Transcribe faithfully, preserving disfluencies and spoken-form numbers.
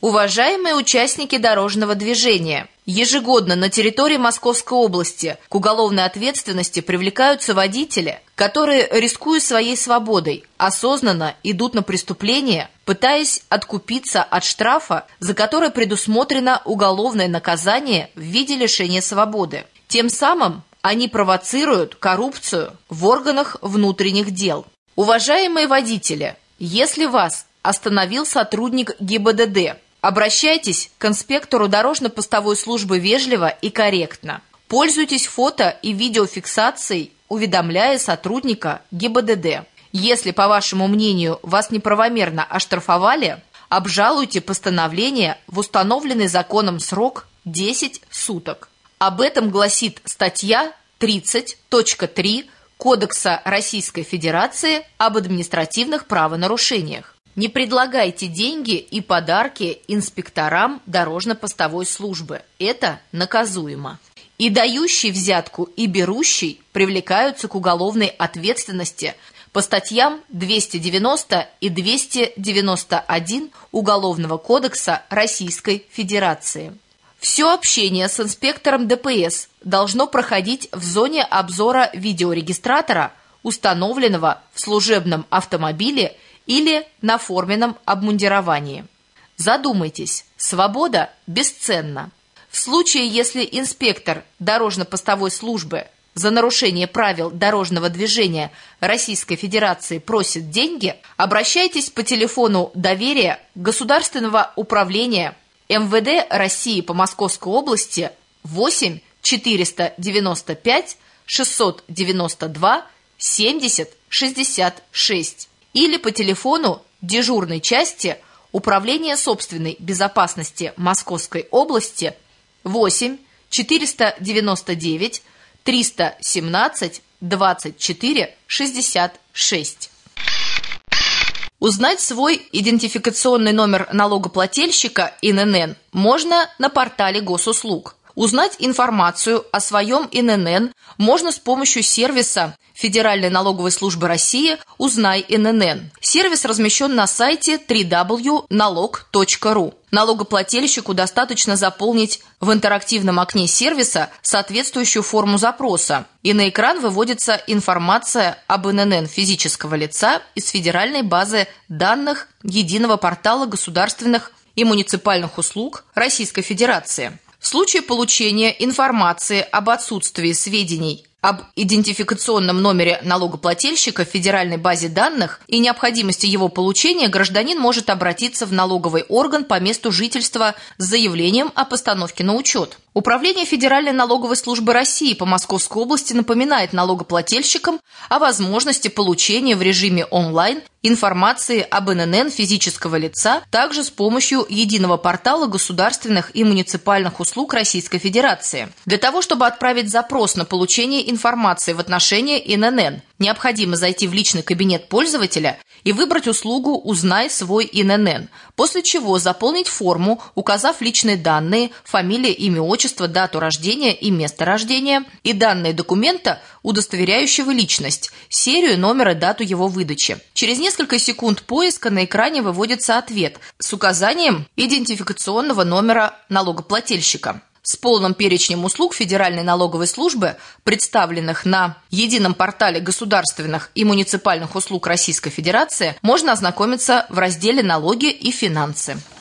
Уважаемые участники дорожного движения, ежегодно на территории Московской области к уголовной ответственности привлекаются водители, которые, рискуя своей свободой, осознанно идут на преступление, пытаясь откупиться от штрафа, за которое предусмотрено уголовное наказание в виде лишения свободы. Тем самым они провоцируют коррупцию в органах внутренних дел. Уважаемые водители, если вас остановил сотрудник ГИБДД, обращайтесь к инспектору дорожно-постовой службы вежливо и корректно. Пользуйтесь фото и видеофиксацией, уведомляя сотрудника ГИБДД. Если, по вашему мнению, вас неправомерно оштрафовали, обжалуйте постановление в установленный законом срок десять суток. Об этом гласит статья тридцать точка три Кодекса Российской Федерации об административных правонарушениях. Не предлагайте деньги и подарки инспекторам дорожно-постовой службы. Это наказуемо. И дающий взятку, и берущий привлекаются к уголовной ответственности по статьям двести девяносто и двести девяносто один Уголовного кодекса Российской Федерации. Все общение с инспектором ДПС должно проходить в зоне обзора видеорегистратора, установленного в служебном автомобиле или на форменном обмундировании. Задумайтесь, свобода бесценна. В случае, если инспектор дорожно-постовой службы за нарушение правил дорожного движения Российской Федерации просит деньги, обращайтесь по телефону доверия Государственного управления эм вэ дэ России по Московской области восемь четыреста девяносто пять шестьсот девяносто два семьдесят шестьдесят шесть или по телефону дежурной части Управления собственной безопасности Московской области восемь четыреста девяносто девять триста семнадцать двадцать четыре шестьдесят шесть. Узнать свой идентификационный номер налогоплательщика эн эн эн можно на портале Госуслуг. Узнать информацию о своем эн эн эн можно с помощью сервиса Федеральной налоговой службы России «Узнай эн эн эн». Сервис размещен на сайте дабл ю дабл ю дабл ю точка налог точка ру. Налогоплательщику достаточно заполнить в интерактивном окне сервиса соответствующую форму запроса, и на экран выводится информация об эн эн эн физического лица из федеральной базы данных Единого портала государственных и муниципальных услуг Российской Федерации. В случае получения информации об отсутствии сведений об идентификационном номере налогоплательщика в федеральной базе данных и необходимости его получения, гражданин может обратиться в налоговый орган по месту жительства с заявлением о постановке на учет. Управление Федеральной налоговой службы России по Московской области напоминает налогоплательщикам о возможности получения в режиме онлайн информации об эн эн эн физического лица также с помощью Единого портала государственных и муниципальных услуг Российской Федерации. Для того, чтобы отправить запрос на получение информации в отношении эн эн эн, необходимо зайти в личный кабинет пользователя и выбрать услугу «Узнай свой эн эн эн», после чего заполнить форму, указав личные данные, фамилия, имя, отчество, дату рождения и место рождения и данные документа, удостоверяющего личность, серию, номер и дату его выдачи. Через несколько секунд поиска на экране выводится ответ с указанием идентификационного номера налогоплательщика. С полным перечнем услуг Федеральной налоговой службы, представленных на Едином портале государственных и муниципальных услуг Российской Федерации, можно ознакомиться в разделе «Налоги и финансы».